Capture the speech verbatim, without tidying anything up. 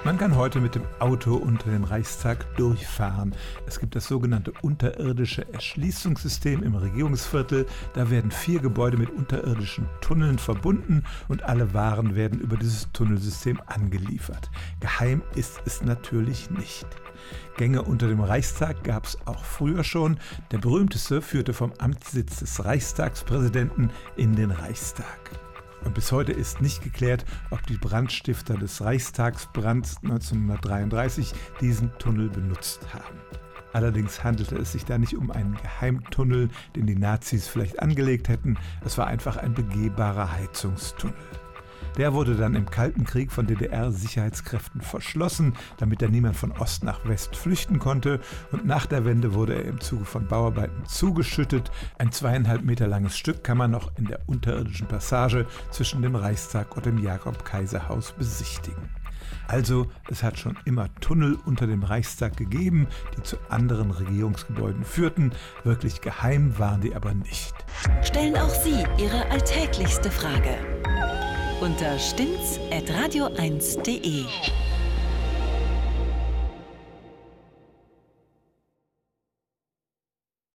Man kann heute mit dem Auto unter dem Reichstag durchfahren. Es gibt das sogenannte unterirdische Erschließungssystem im Regierungsviertel. Da werden vier Gebäude mit unterirdischen Tunneln verbunden und alle Waren werden über dieses Tunnelsystem angeliefert. Geheim ist es natürlich nicht. Gänge unter dem Reichstag gab es auch früher schon. Der berühmteste führte vom Amtssitz des Reichstagspräsidenten in den Reichstag. Und bis heute ist nicht geklärt, ob die Brandstifter des Reichstagsbrands neunzehnhundertdreiunddreißig diesen Tunnel benutzt haben. Allerdings handelte es sich da nicht um einen Geheimtunnel, den die Nazis vielleicht angelegt hätten. Es war einfach ein begehbarer Heizungstunnel. Der wurde dann im Kalten Krieg von D D R-Sicherheitskräften verschlossen, damit da niemand von Ost nach West flüchten konnte. Und nach der Wende wurde er im Zuge von Bauarbeiten zugeschüttet. Ein zweieinhalb Meter langes Stück kann man noch in der unterirdischen Passage zwischen dem Reichstag und dem Jakob-Kaiser-Haus besichtigen. Also, es hat schon immer Tunnel unter dem Reichstag gegeben, die zu anderen Regierungsgebäuden führten. Wirklich geheim waren die aber nicht. Stellen auch Sie Ihre alltäglichste Frage unter stimmt's at radio eins punkt de.